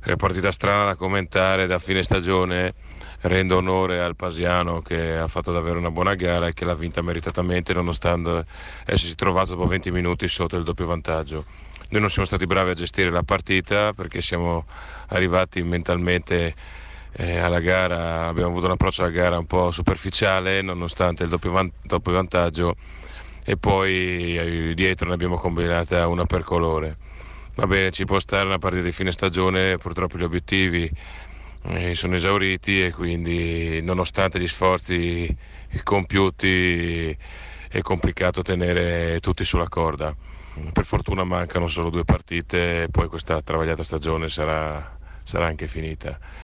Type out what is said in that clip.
Partita strana da commentare da fine stagione. Rendo onore al Pasiano che ha fatto davvero una buona gara e che l'ha vinta meritatamente nonostante essersi trovato dopo 20 minuti sotto il doppio vantaggio. Noi non siamo stati bravi a gestire la partita perché siamo arrivati mentalmente alla gara, abbiamo avuto un approccio alla gara un po' superficiale nonostante il doppio vantaggio, e poi dietro ne abbiamo combinata una per colore. Va bene, ci può stare una partita di fine stagione, purtroppo gli obiettivi sono esauriti e quindi nonostante gli sforzi compiuti è complicato tenere tutti sulla corda. Per fortuna mancano solo 2 partite e poi questa travagliata stagione sarà anche finita.